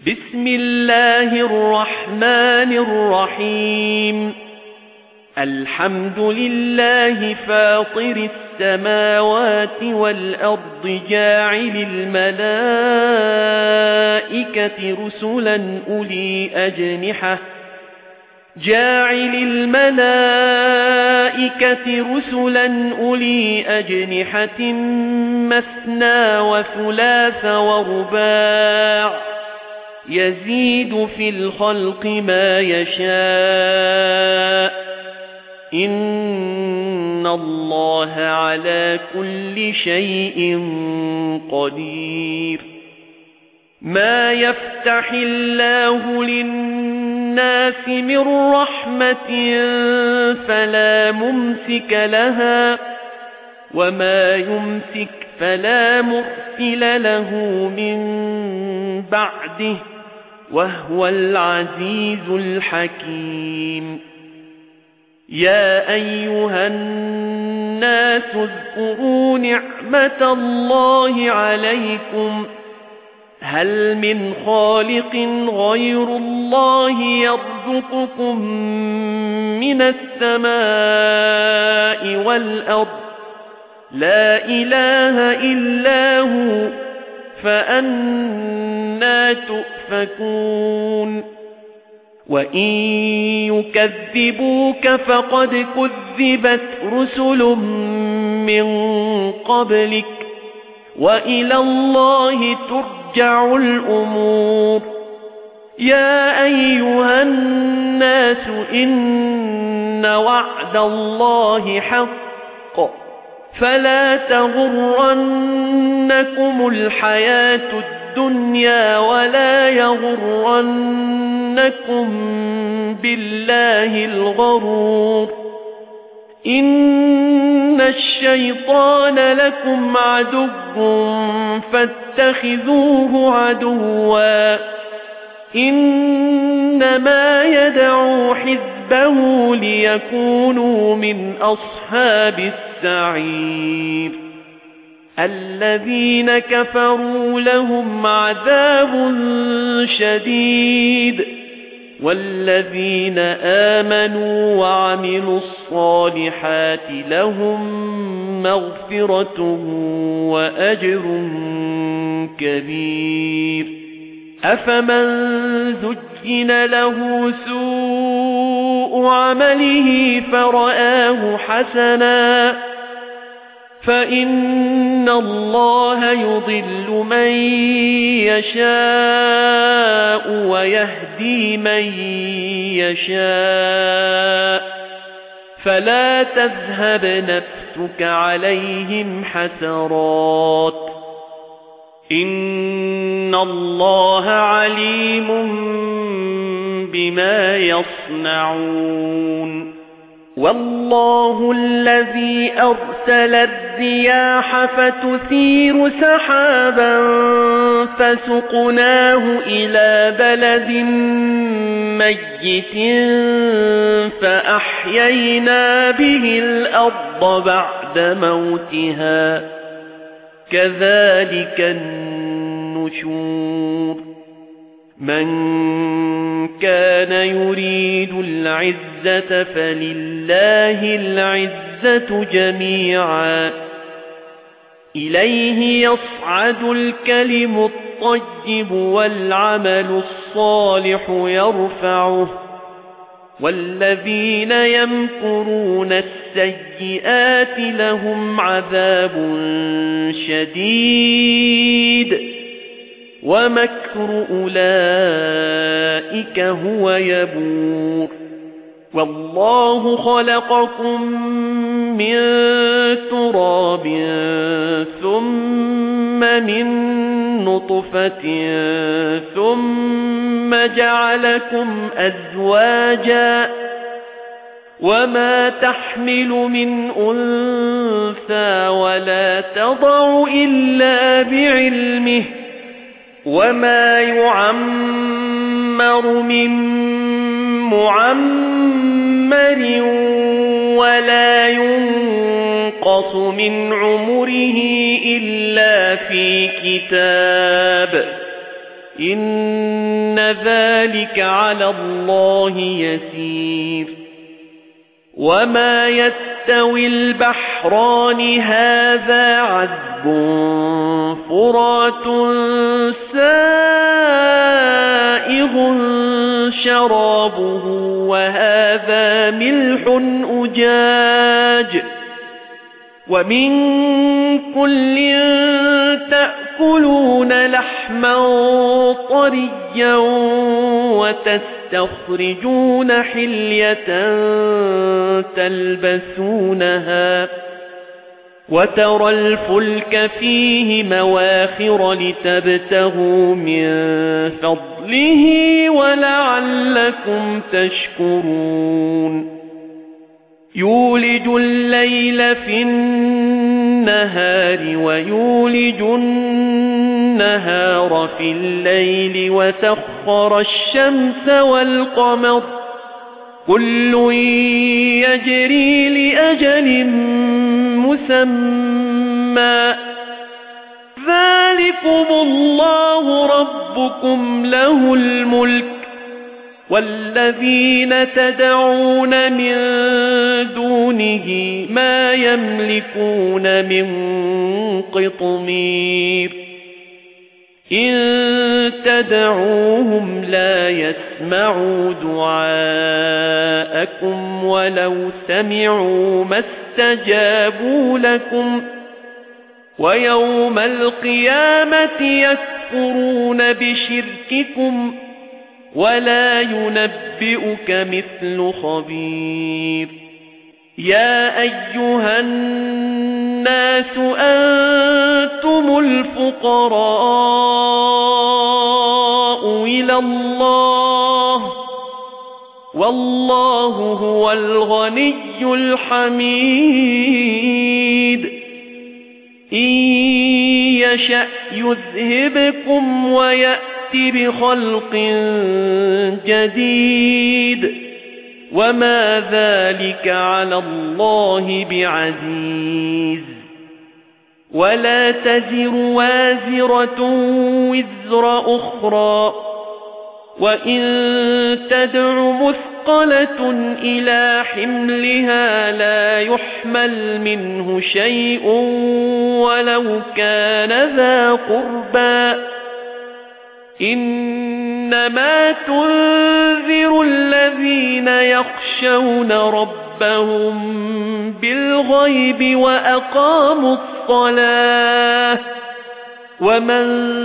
بسم الله الرحمن الرحيم الحمد لله فاطر السماوات والأرض جاعل الملائكة رسلا أولي أجنحة مثنى وثلاث ورباع يزيد في الخلق ما يشاء إن الله على كل شيء قدير ما يفتح الله للناس من رحمة فلا ممسك لها وما يمسك فلا مرسل له من بعده وهو العزيز الحكيم يا أيها الناس اذكروا نعمة الله عليكم هل من خالق غير الله يرزقكم من السماء والأرض لا إله إلا هو فأنى تؤفكون وإن يكذبوك فقد كذبت رسل من قبلك وإلى الله ترجع الأمور يا أيها الناس إن وعد الله حق فلا تغرنكم الحياة الدنيا ولا يغرنكم بالله الغرور إن الشيطان لكم عدو فاتخذوه عدوا إنما يدعو حزبه ليكونوا من أصحاب السعير الذين كفروا لهم عذاب شديد والذين آمنوا وعملوا الصالحات لهم مغفرة وأجر كبير أفمن زجن له سوء عمله فرآه حسنا فإن الله يضل من يشاء ويهدي من يشاء فلا تذهب نفسك عليهم حسرات إن الله عليم بما يصنعون والله الذي أرسل الرياح فتثير سحابا فسقناه إلى بلد ميت فأحيينا به الأرض بعد موتها كذلك النشور من كان يريد العزة فلله العزة جميعا إليه يصعد الكلم الطيب والعمل الصالح يرفعه والذين يمكرون السيئات لهم عذاب شديد ومكر أولئك هو يبور والله خلقكم من تراب ثم من نطفة ثم جعلكم أزواجا وما تحمل من أنثى ولا تضع إلا بعلمه وما يعمر من معمر ولا ينقص من عمره إلا في كتاب إن ذلك على الله يسير وما يستوي البحران هذا عذب فرات سائغ شرابه وهذا ملح أجاج ومن كل تأكلون لحما طريا وتستخرجون حلية تلبسونها وترى الفلك فيه مواخر لتبتغوا من فضله ولعلكم تشكرون يولج الليل في النهار ويولج النهار في الليل وسخر الشمس والقمر كل يجري لأجل مسمى ذلكم الله ربكم له الملك والذين تدعون من دونه ما يملكون من قطمير إن تدعوهم لا يسمعوا دعاءكم ولو سمعوا ما استجابوا لكم ويوم القيامة يكفرون بشرككم ولا ينبئك مثل خبير يا أيها الناس أنتم الفقراء إلى الله والله هو الغني الحميد إن يشأ يذهبكم ويأتي بخلق جديد وما ذلك على الله بعزيز ولا تزر وازرة وزر أخرى وإن تدع مثقلة إلى حملها لا يحمل منه شيء ولو كان ذا قربى إنما تنذر الذين يخشون ربهم بالغيب وأقاموا الصلاة ومن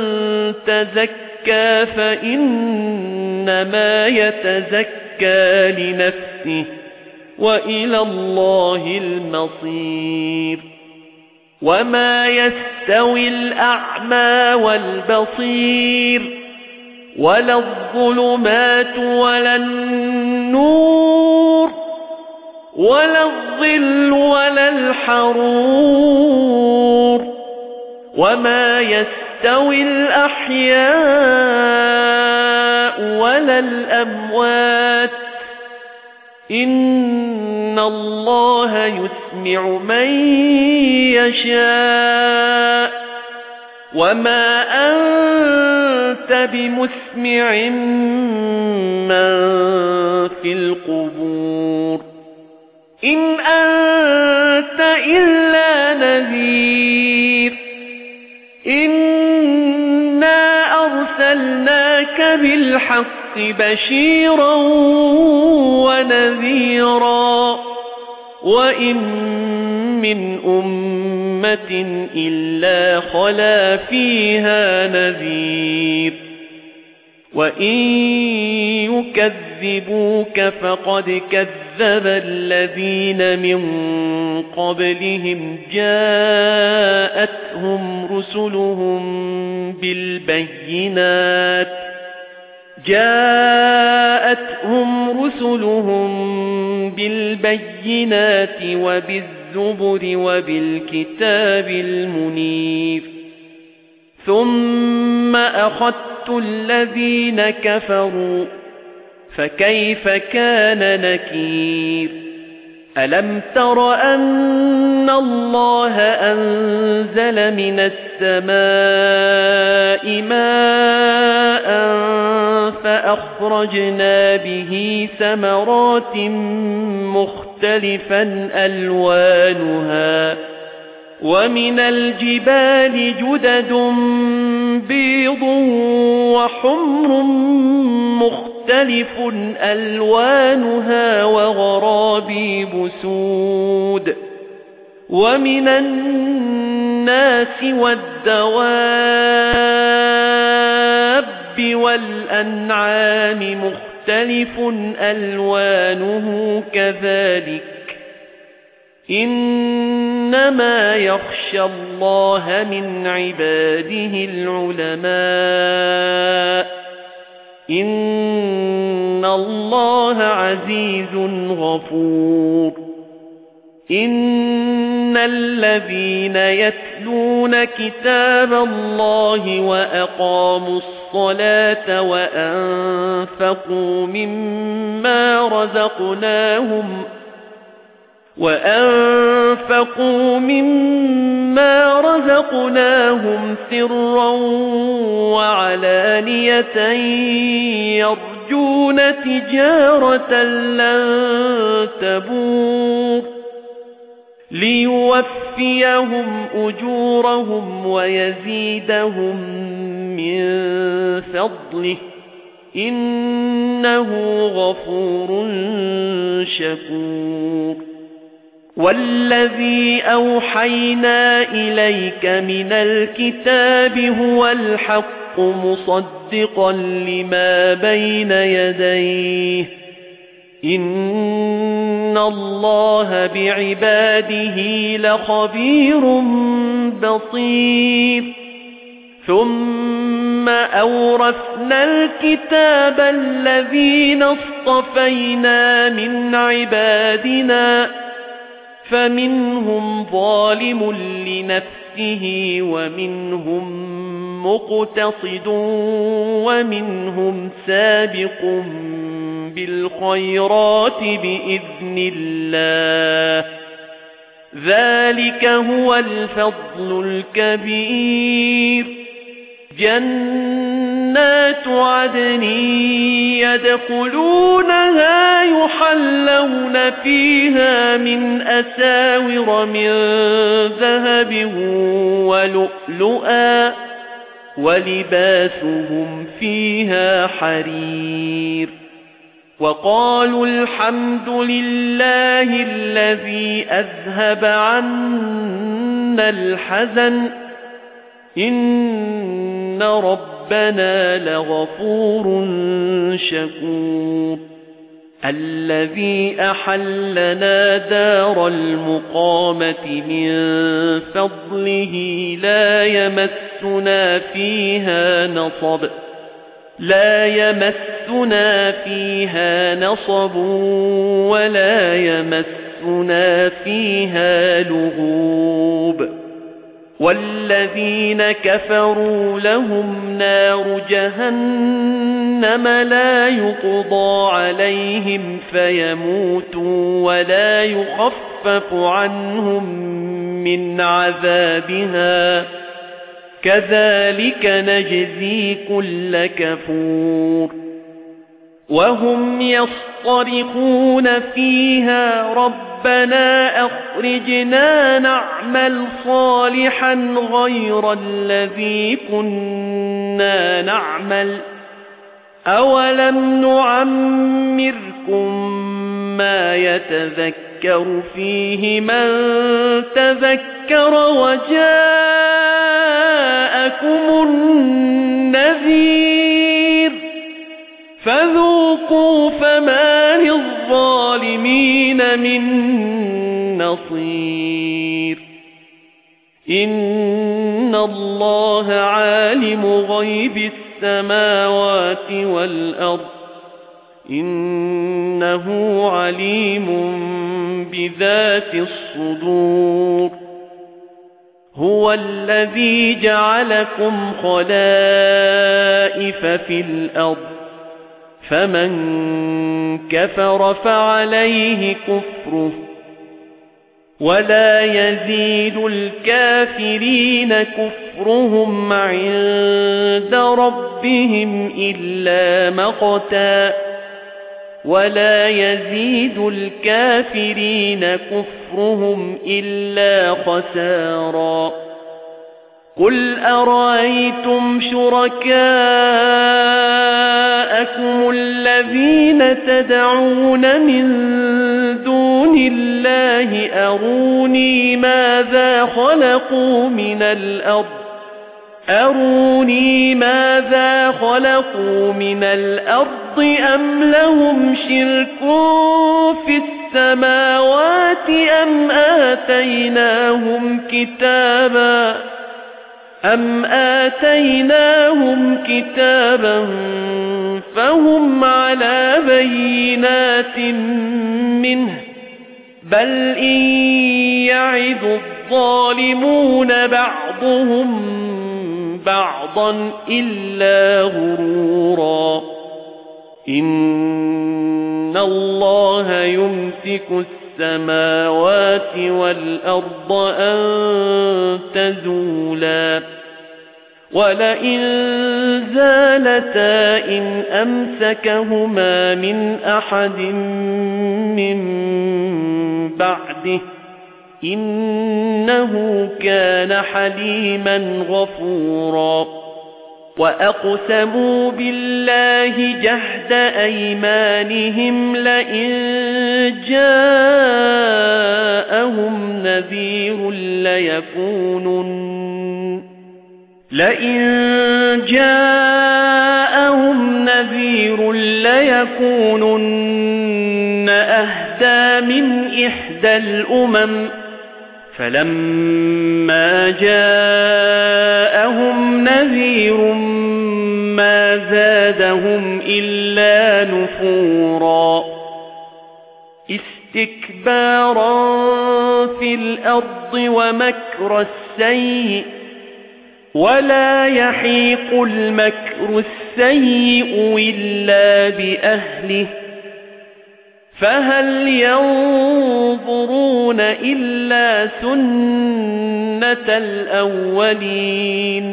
تزكى فإنما يتزكى لنفسه وإلى الله المصير وما يستوي الأعمى والبصير ولا الظلمات ولا النور ولا الظل ولا الحرور وما يستوي الأحياء ولا الأموات إن الله يسمع من يشاء وما أنت بمسمع من في القبور إن أنت إلا نذير إنا أرسلناك بالحق بشيرا ونذيرا وإن من أمة إلا خلا فيها نذير وإن يكذبوك فقد كذب الذين من قبلهم جاءتهم رسلهم بالبينات وبالزبر وبالكتاب المنير ثم أخذت الذين كفروا فكيف كان نكير ألم تر أن الله أنزل من السماء السماء ماء فأخرجنا به ثمرات مختلفا ألوانها ومن الجبال جدد بيض وحمر مختلف ألوانها وغرابيب سود ومن الناس والدواب والأنعام مختلف ألوانه كذلك إنما يخشى الله من عباده العلماء إن الله عزيز غفور إن الذين يتلون كتاب الله وأقاموا الصلاة وأنفقوا مما رزقناهم سرا وعلانية يرجون تجارة لن تبور ليوفيهم أجورهم ويزيدهم من فضله إنه غفور شكور والذي أوحينا إليك من الكتاب هو الحق مصدقا لما بين يديه إن الله بعباده لخبير بصير ثم أورثنا الكتاب الذين اصطفينا من عبادنا فمنهم ظالم لنفسه ومنهم مقتصد ومنهم سابق بالخيرات بإذن الله ذلك هو الفضل الكبير جنات عدن يدخلونها يحلون فيها من أساور من ذهب ولؤلؤا ولباسهم فيها حرير وقالوا الحمد لله الذي أذهب عنا الحزن إن ربنا لغفور شكور الذي أحلنا دار المقامة من فضله لا يمسنا فيها نصب ولا يمسنا فيها لغوب والذين كفروا لهم نار جهنم لا يقضى عليهم فيموتوا ولا يخفف عنهم من عذابها كذلك نجزي كل كفور وهم يصطرخون فيها ربنا أخرجنا نعمل صالحا غير الذي كنا نعمل أولم نعمركم ما يتذكر فيه من تذكر وجاءكم النذير فذوقوا فما للظالمين من نصير إن الله عالم غيب السماوات والأرض إنه عليم بذات الصدور هو الذي جعلكم خلائف في الأرض فمن كفر فعليه كفره ولا يزيد الكافرين كفرهم عند ربهم إلا مقتا ولا يزيد الكافرين كفرهم إلا خسارا قل أرأيتم شركاءكم الذين تدعون من دون الله أروني ماذا خلقوا من الأرض أم لهم شرك في السماوات أم آتيناهم كتابا فهم على بينات منه بل إن يعظ الظالمون بعضهم بعضا إلا غرورا إن الله يمسك السماوات والأرض أن تزولا ولئن زالتا إن أمسكهما من أحد من بعده إنه كان حليما غفورا وأقسموا بالله جهد أيمانهم لئن جاءهم نذير ليكونن أهدى من إحدى الأمم فلما جاءهم نذير ما زادهم إلا نفورا استكبارا في الأرض ومكر السيء ولا يحيق المكر السيء إلا بأهله فهل ينظرون إلا سنة الأولين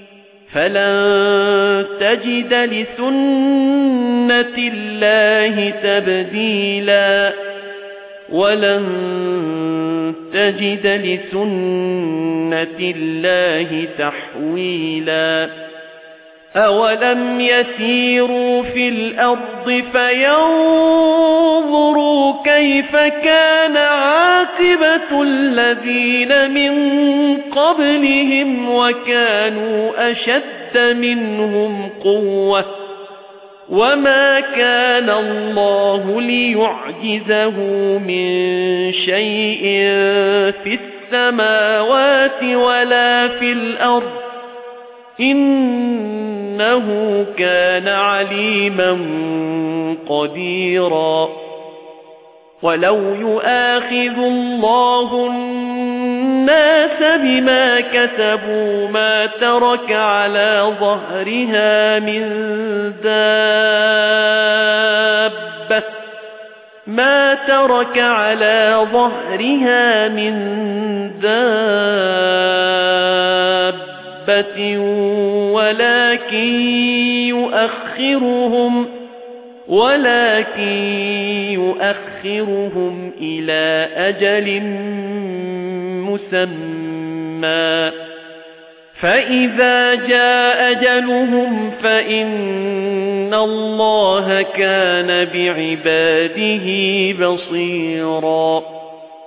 فلن تجد لسنة الله تبديلا ولن تجد لسنة الله تحويلا أولم يسيروا في الأرض فينظروا كيف كان عاقبة الذين من قبلهم وكانوا أشد منهم قوة وما كان الله ليعجزه من شيء في السماوات ولا في الأرض إنه كان عليما قديرا ولو يؤاخذ الله الناس بما كسبوا ما ترك على ظهرها من دابة ولكن يؤخرهم إلى أجل مسمى فإذا جاء أجلهم فإن الله كان بعباده بصيرا